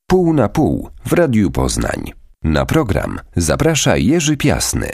Pół na pół w Radiu Poznań. Na program zaprasza Jerzy Piasny.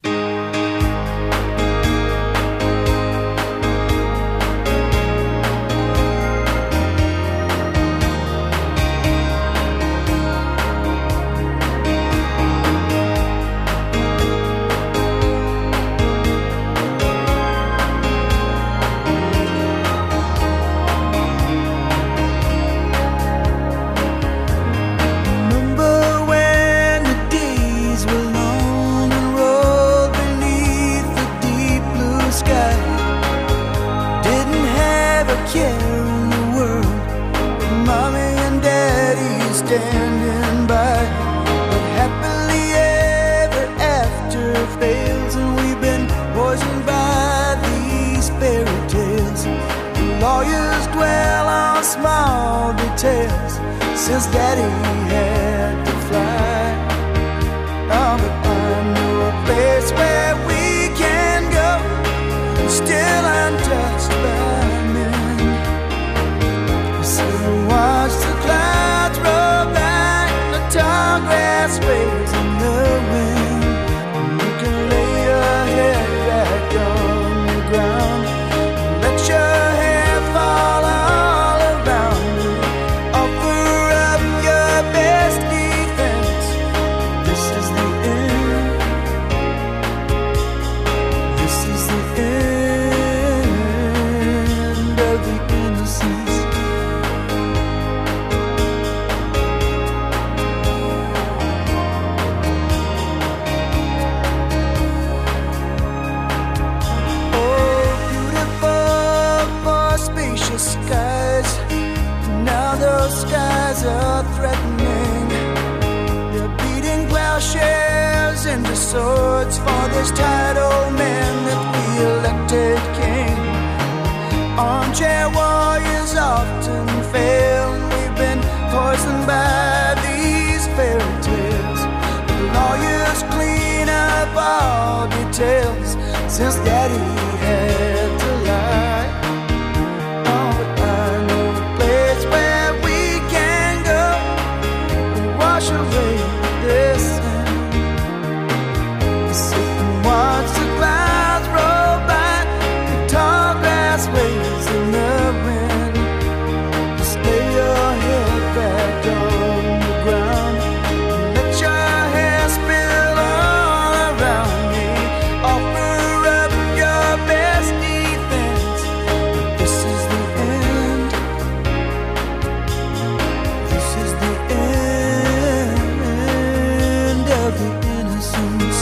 Since Daddy had to fly, but I know a place where we can go, still untouched by men. So watch the clouds roll back, the tall grass waves in the wind. You can lay your head back on the ground, let your hair fall all around you. Best defense. This is the end. This is the end of the innocence. Oh, beautiful for spacious skies. Now those skies are threatening. They're beating plowshares into swords for this tired old man that we elected king. Armchair warriors often fail, and we've been poisoned by these fairy tales. The lawyers clean up all details since Daddy had to lie. Wash away this sin. Sit and watch the clouds roll by, the tall grass waves in the wind. Just lay your head back on the ground, let your hair spill all around me. Offer up your best defense. This is the end. This is the end of the innocence.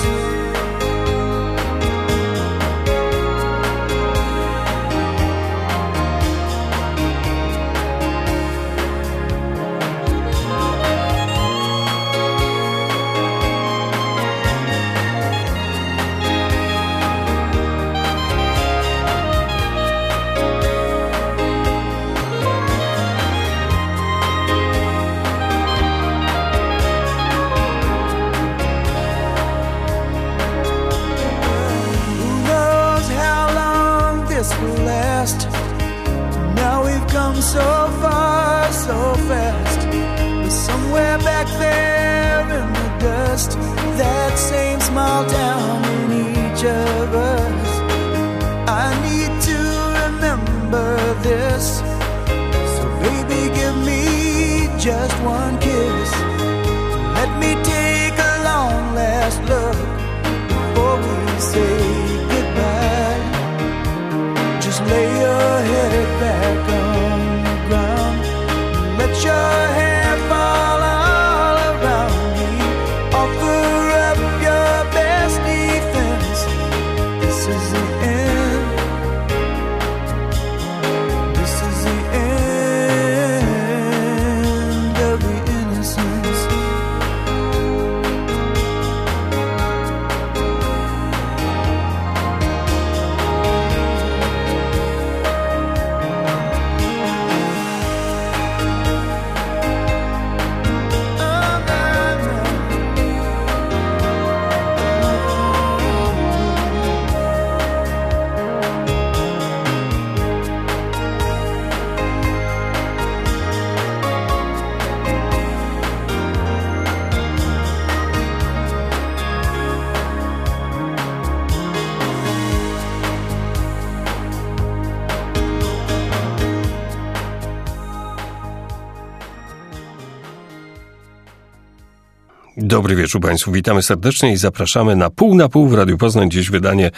Now we've come so far, so fast. But somewhere back there in the dust, that same small town in each of us. I need to remember this. So baby, give me just one kiss. Let me take a long last look before we say goodbye. Just lay your head back on the ground, let your hair fall all around me. Offer up your best defense. This is the end. This is the end of the innocence. Dobry wieczór Państwu, witamy serdecznie i zapraszamy na pół w Radiu Poznań. Dziś wydanie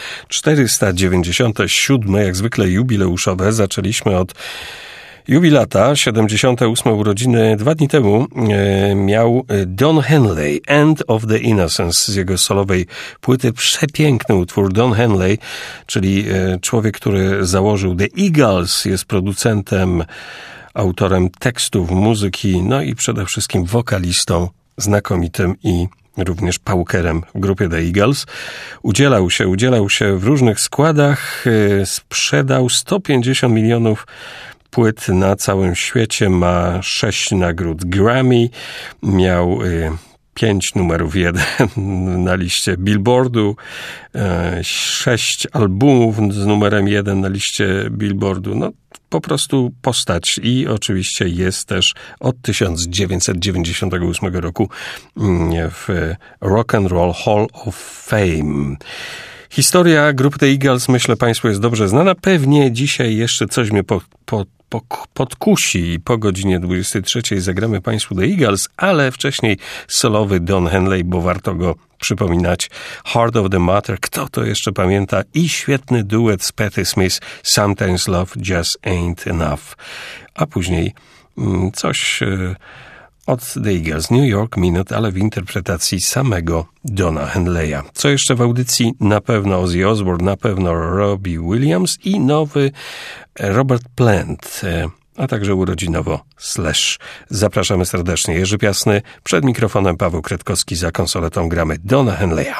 497, jak zwykle jubileuszowe. Zaczęliśmy od jubilata, 78 urodziny 2 dni temu miał Don Henley, End of the Innocence z jego solowej płyty. Przepiękny utwór. Don Henley, czyli człowiek, który założył The Eagles, jest producentem, autorem tekstów, muzyki, no i przede wszystkim wokalistą znakomitym i również paukerem w grupie The Eagles. Udzielał się w różnych składach, sprzedał 150 milionów płyt na całym świecie, ma 6 nagród Grammy, miał 5 numerów 1 na liście Billboardu, 6 albumów z numerem 1 na liście Billboardu. No, po prostu postać i oczywiście jest też od 1998 roku w Rock and Roll Hall of Fame. Historia grupy The Eagles, myślę, Państwu jest dobrze znana. Pewnie dzisiaj jeszcze coś mnie podkusi i po godzinie 23 zagramy Państwu The Eagles, ale wcześniej solowy Don Henley, bo warto go przypominać. Heart of the Matter, kto to jeszcze pamięta? I świetny duet z Patti Smith, Sometimes Love Just Ain't Enough. A później coś od The Eagles, New York Minute, ale w interpretacji samego Dona Henleya. Co jeszcze w audycji? Na pewno Ozzy Osbourne, na pewno Robbie Williams i nowy Robert Plant, a także urodzinowo Slash. Zapraszamy serdecznie. Jerzy Piasny, przed mikrofonem Paweł Kretkowski, za konsoletą gramy Dona Henleya.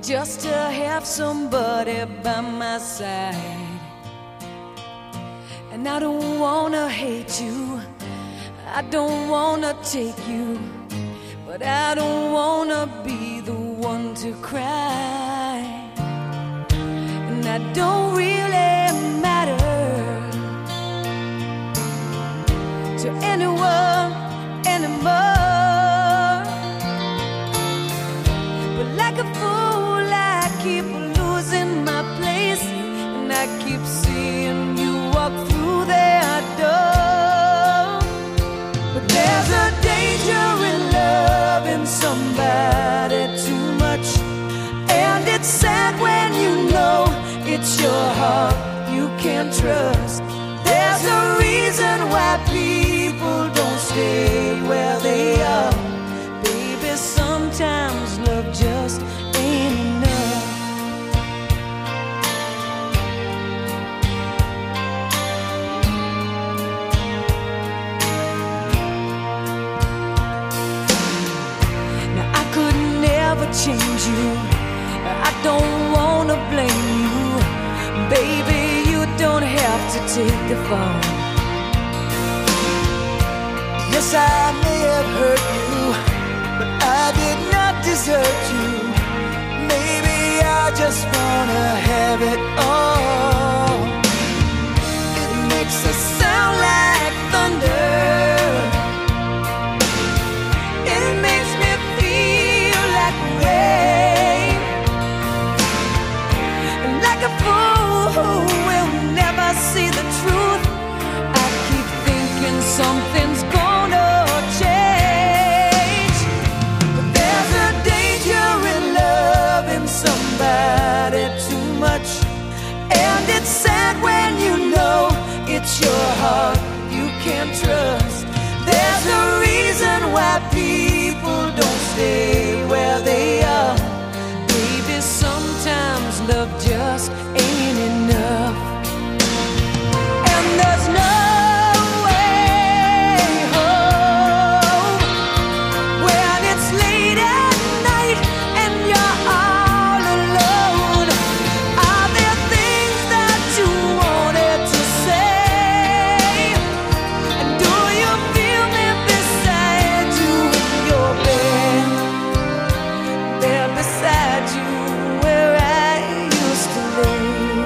just to have somebody by my side. And I don't wanna hate you, I don't wanna take you, but I don't wanna be the one to cry. And I don't really matter to anyone anymore. But like a fool I keep losing my place, and I keep seeing you walk through that door. But there's a danger in loving somebody too much, and it's sad when you know it's your heart you can't trust. There's a reason why people don't stay where they are. Baby, sometimes love just ain't enough. Now I could never change you, I don't wanna blame you. Baby, you don't have to take the fall. Yes, I may have hurt you, but I did not desert you. Maybe I just wanna have it all. It makes us sound like thunder, it makes me feel like rain, and like a fool who will never see the truth, I keep thinking something's gonna change. But there's a danger in loving somebody too much, and it's sad when you know it's your heart you can't trust. There's a reason why people don't stay where they are. Baby, sometimes love just ain't enough. And there's no way home when it's late at night and you're all alone. Are there things that you wanted to say? And do you feel me beside you in your bed? There beside you where I used to lay.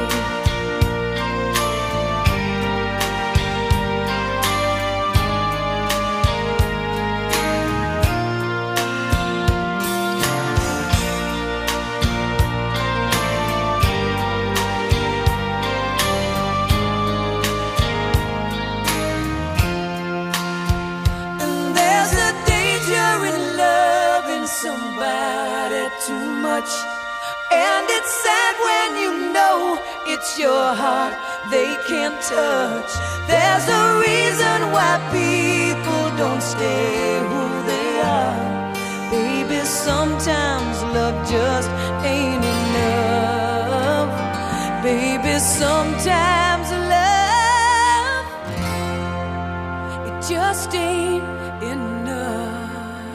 And there's a danger in loving somebody too much, and it's sad when you know it's your heart they can't touch. There's a reason why people don't stay who they are. Baby, sometimes love just ain't enough. Baby, sometimes love, it just ain't enough.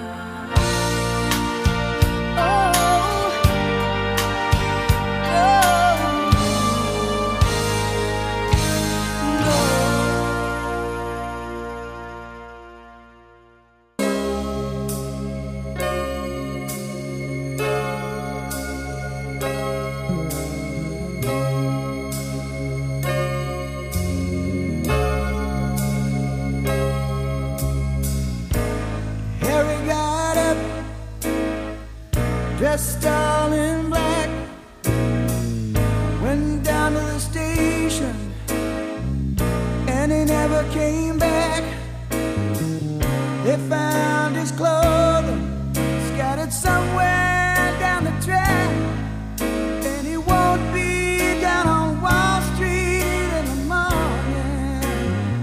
Oh, no. Harry got up, dressed all in black, went down to the station, and he never came back. They found his clothing scattered somewhere down the track, and he won't be down on Wall Street in the morning.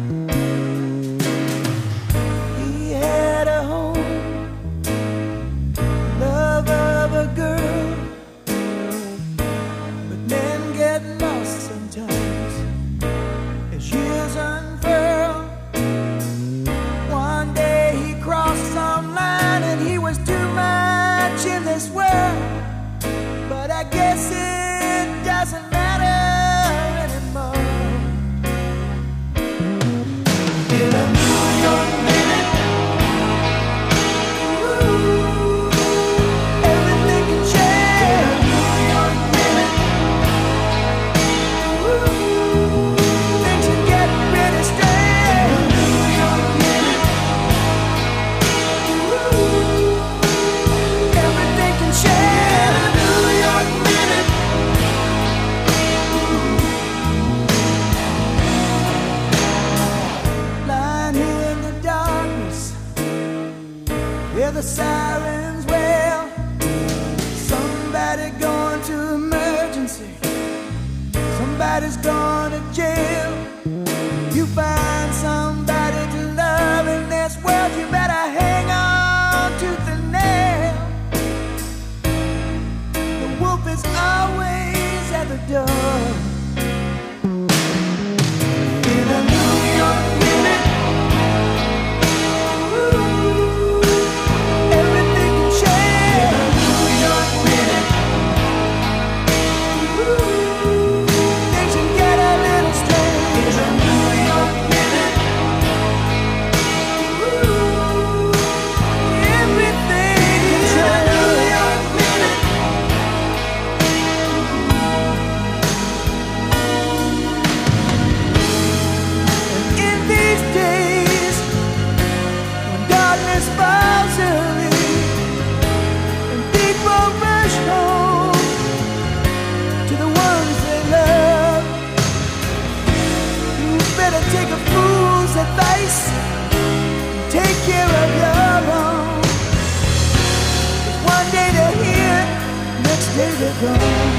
He had a home, love of a girl, but men get lost sometimes as years unfurl. One day he crossed hear the sirens wail. Somebody going to emergency. Somebody's going to jail. You find somebody to love in this world, you better hang on tooth and nail. The wolf is always at the door. In a New York minute, everything can change. In a New York minute, things can get a little strange. In a New York minute, everything can change. In a New York minute. In these days, when darkness falls early and people rush home to the ones they love, you better take a fool's advice and take care of your own. 'Cause one day they're here, next day they're gone.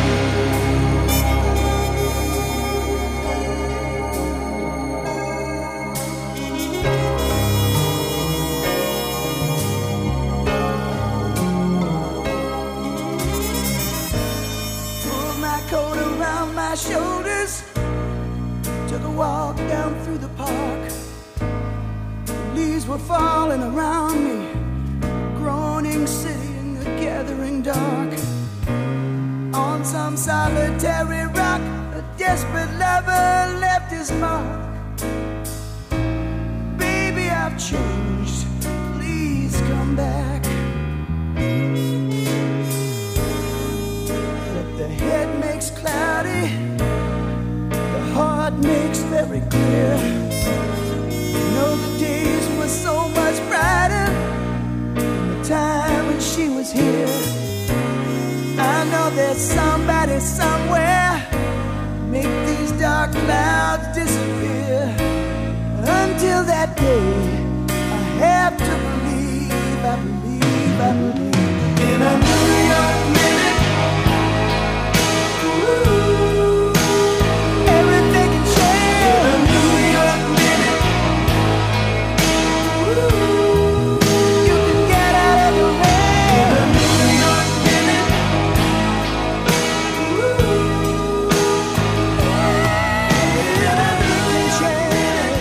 Pulled my coat around my shoulders, took a walk down through the park. The leaves were falling around me, groaning city in the gathering dark. On some solitary rock, a desperate lover left his mark. Baby, I've changed, please come back. But the head makes cloudy, the heart makes very clear. You know the days were so much brighter than the time when she was here. I know there's somebody somewhere, make these dark clouds disappear. Until that day, I have to believe, I believe, I believe. In a New York minute, everything can change. In a New York minute, you can get out of the rain. In a New York minute, everything can change.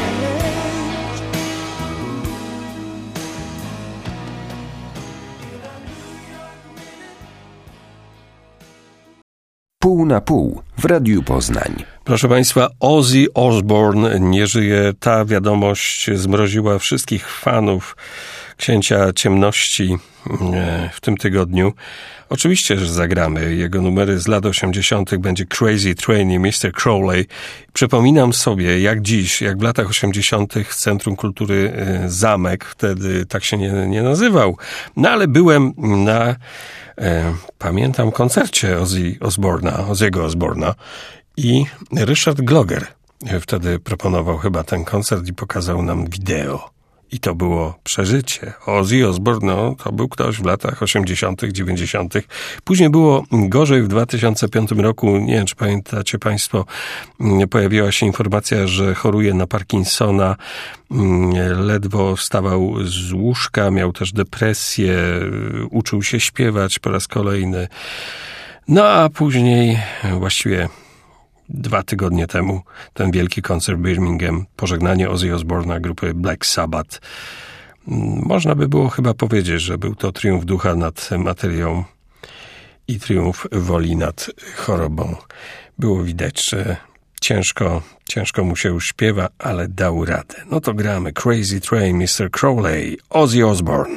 Pół na pół w Radiu Poznań. Proszę Państwa, Ozzy Osbourne nie żyje. Ta wiadomość zmroziła wszystkich fanów Księcia Ciemności w tym tygodniu. Oczywiście, że zagramy. Jego numery z lat 80. będzie Crazy Train i Mr. Crowley. Przypominam sobie, jak dziś, jak w latach 80. Centrum Kultury Zamek, wtedy tak się nie nazywał. No ale byłem na, pamiętam, koncercie Ozzy'ego Osbourne'a i Richard Gloger wtedy proponował chyba ten koncert i pokazał nam wideo. I to było przeżycie. Ozzy Osbourne, no, to był ktoś w latach 80., 90. Później było gorzej w 2005 roku. Nie wiem, czy pamiętacie Państwo, pojawiła się informacja, że choruje na Parkinsona. Ledwo wstawał z łóżka, miał też depresję, uczył się śpiewać po raz kolejny. No a później właściwie 2 tygodnie temu ten wielki koncert w Birmingham, pożegnanie Ozzy Osbourne'a grupy Black Sabbath. Można by było chyba powiedzieć, że był to triumf ducha nad materią i triumf woli nad chorobą. Było widać, że ciężko mu się już śpiewa, ale dał radę. No to gramy Crazy Train, Mr. Crowley, Ozzy Osbourne.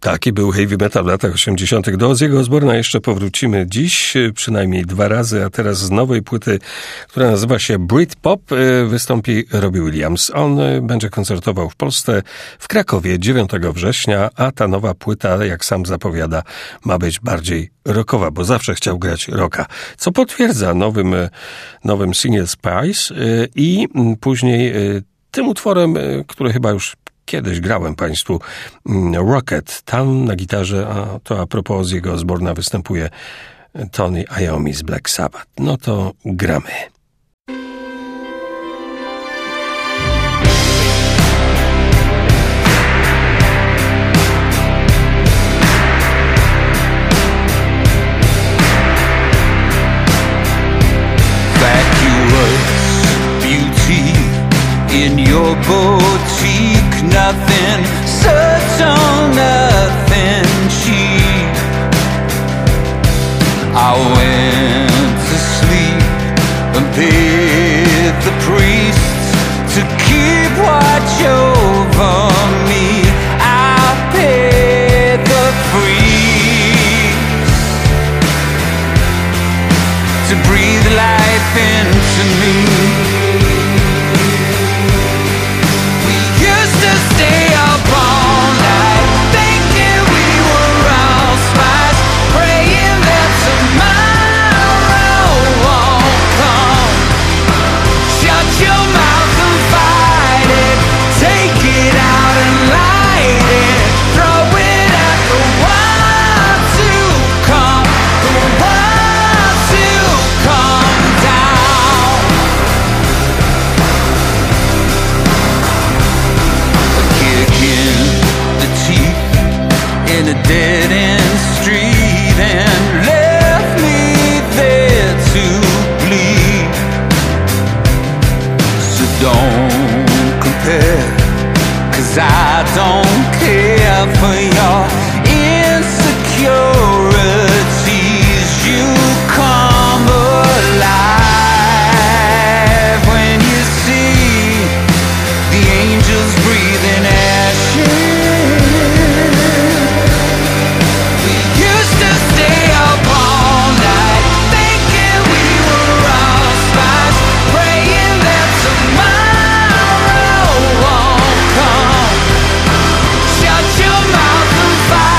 Taki był heavy metal w latach 80. Do Ozzy'ego Osbourne'a jeszcze powrócimy dziś, przynajmniej 2 razy, a teraz z nowej płyty, która nazywa się Britpop, wystąpi Robbie Williams. On będzie koncertował w Polsce, w Krakowie 9 września, a ta nowa płyta, jak sam zapowiada, ma być bardziej rockowa, bo zawsze chciał grać rocka, co potwierdza nowym Single Spice i później tym utworem, który chyba już kiedyś grałem Państwu, Rocket. Tam na gitarze, a to a propos Ozzy'ego Osbourne'a, występuje Tony Iommi z Black Sabbath. No to gramy. In your boutique, nothing subtle, nothing cheap. I went to sleep and paid the priests to keep watch over me. I paid the priest to breathe life into me. Stay up all night, thinking we were all spies, praying that tomorrow won't come. Shut your mouth and fight it, take it out and light it, throw it at the one to come, the one to come down. The teeth in a dead-end street and left me there to bleed. So don't compare, 'cause I don't care for your insecurities. You come alive when you see the angels breathing ashes. Shut your mouth and fight.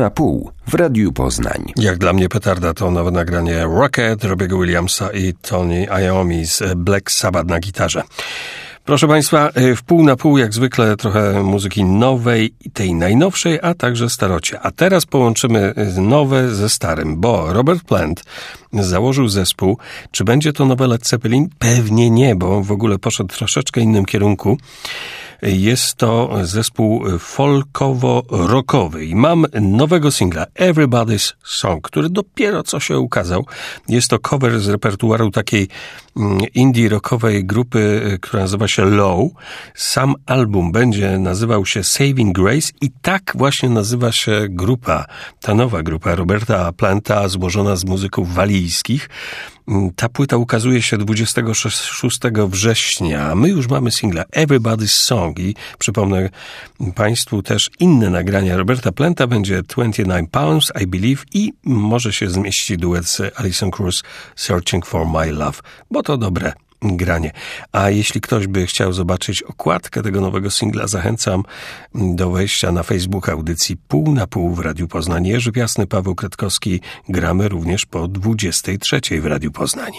na pół w Radiu Poznań. Jak dla mnie petarda to nowe nagranie Rocket Robiego Williamsa i Tony Iommi z Black Sabbath na gitarze. Proszę Państwa, w pół na pół jak zwykle trochę muzyki nowej, tej najnowszej, a także starocie. A teraz połączymy nowe ze starym, bo Robert Plant założył zespół. Czy będzie to nowe Led Zeppelin? Pewnie nie, bo on w ogóle poszedł w troszeczkę innym kierunku. Jest to zespół folkowo-rockowy i mam nowego singla Everybody's Song, który dopiero co się ukazał. Jest to cover z repertuaru takiej indie rockowej grupy, która nazywa się Low. Sam album będzie nazywał się Saving Grace i tak właśnie nazywa się grupa, ta nowa grupa Roberta Planta, złożona z muzyków walijskich. Ta płyta ukazuje się 26 września. My już mamy singla Everybody's Song i przypomnę Państwu też inne nagrania Roberta Planta. Będzie 29 Pounds, I Believe i może się zmieści duet z Alison Krauss Searching for My Love, bo to dobre granie. A jeśli ktoś by chciał zobaczyć okładkę tego nowego singla, zachęcam do wejścia na Facebook audycji Pół na pół w Radiu Poznań. Jerzy Piasny, Paweł Kretkowski. Gramy również po 23 w Radiu Poznań.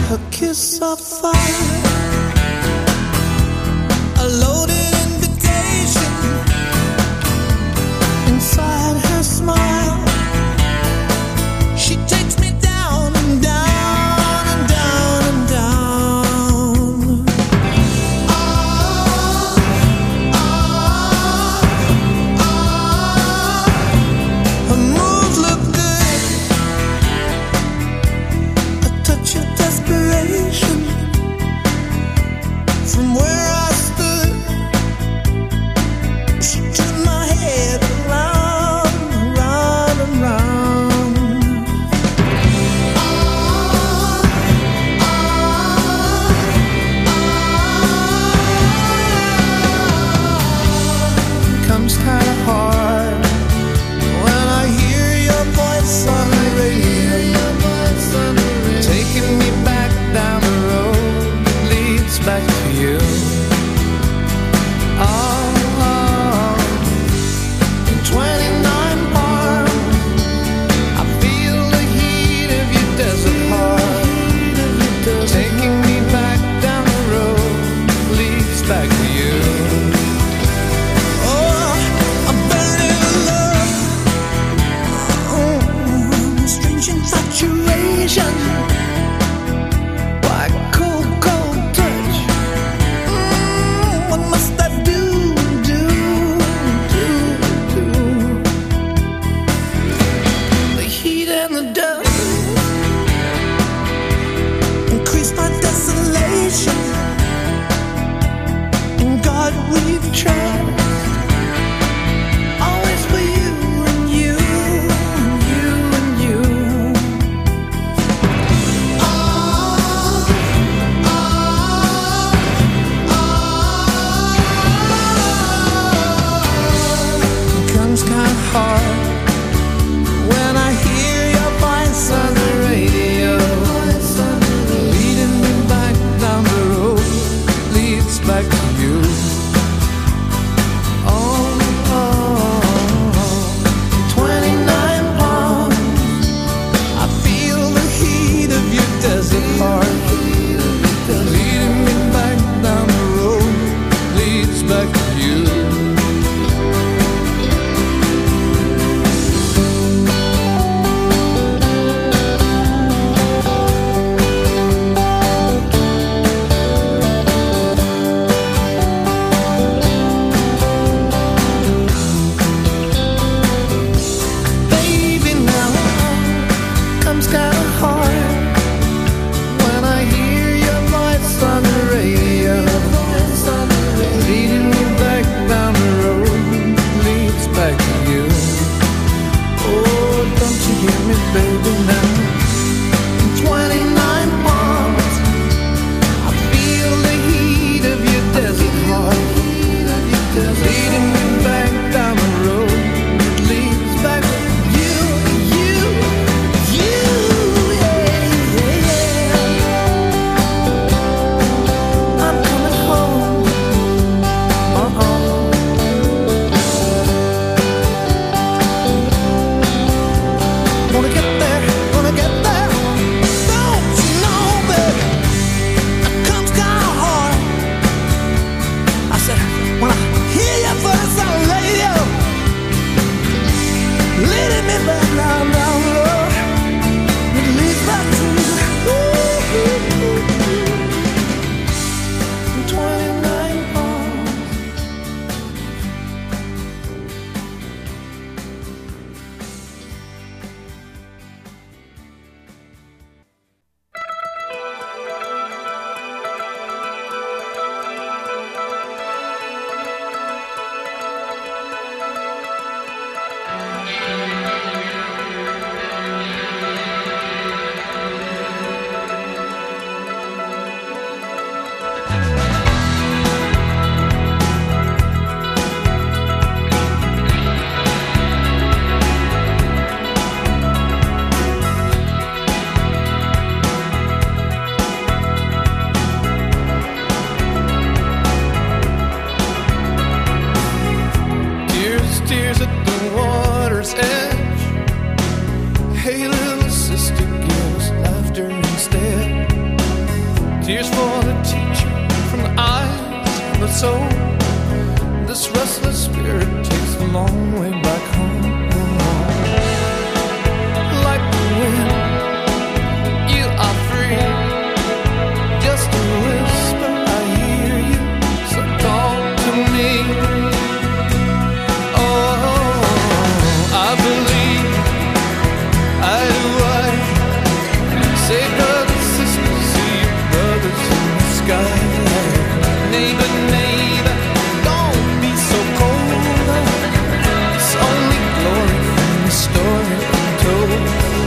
her kiss of fire, a loaded invitation inside her smile. She takes me down and down and down and down. Ah, ah, ah. Her moves look good, a touch of desperation. Tears for the teacher from the eyes of the soul. This restless spirit takes the long way back home. Like the wind, you are free. Just a whisper, I hear you, so talk to me. Oh, I believe, I do, I say brothers, sisters, see your brothers in the sky. Neighbor, neighbor, don't be so cold. It's only glory from the story untold.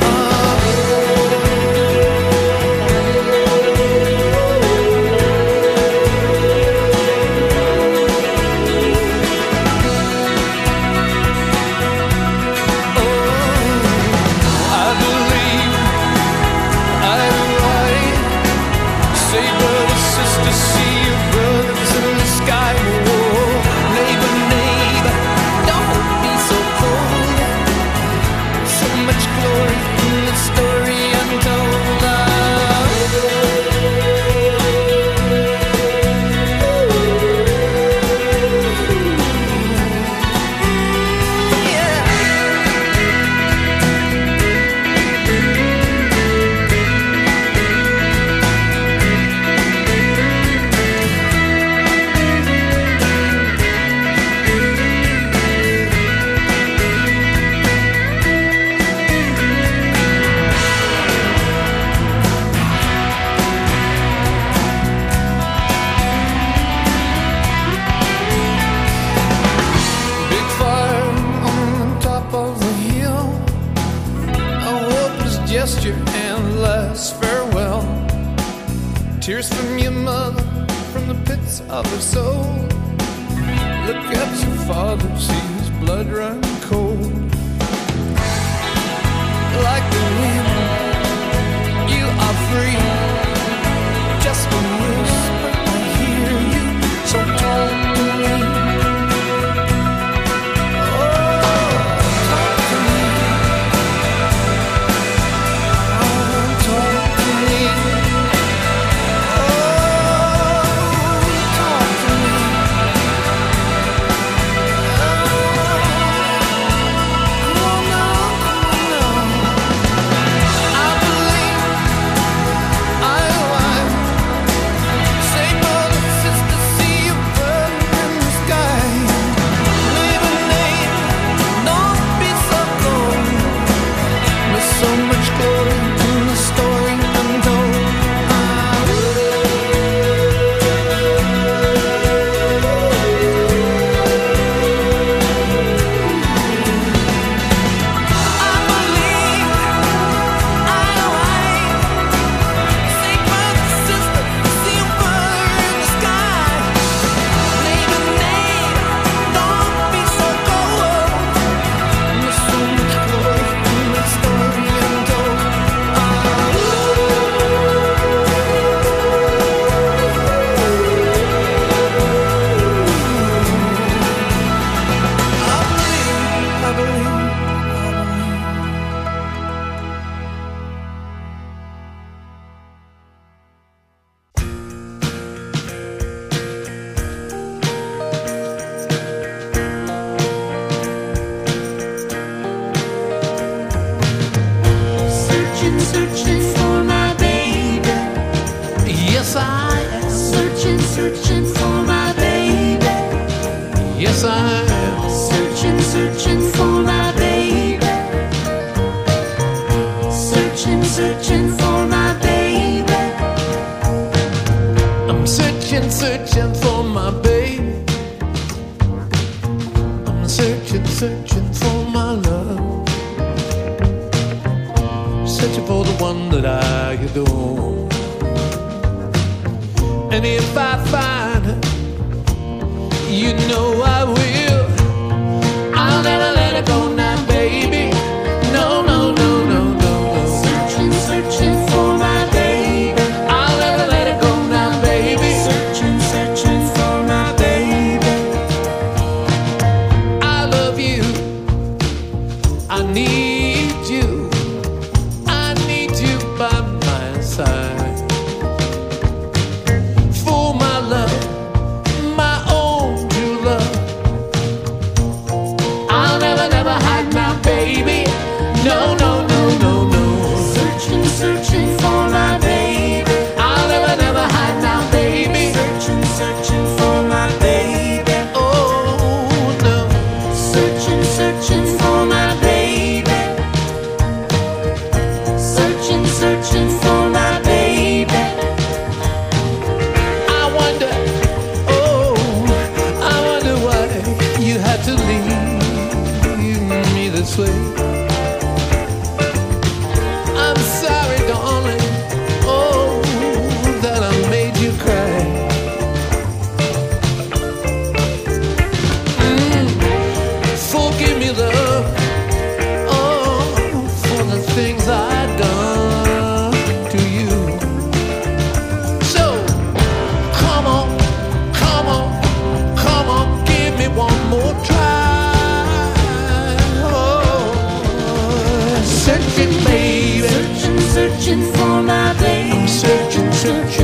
Tears from your mother, from the pits of her soul. Look at your father, see his blood run cold. Like the wind, you are free. Just a whisper, I hear you, so talk to me. Oh, talk to me. Oh, talk to me. I need you by my side. should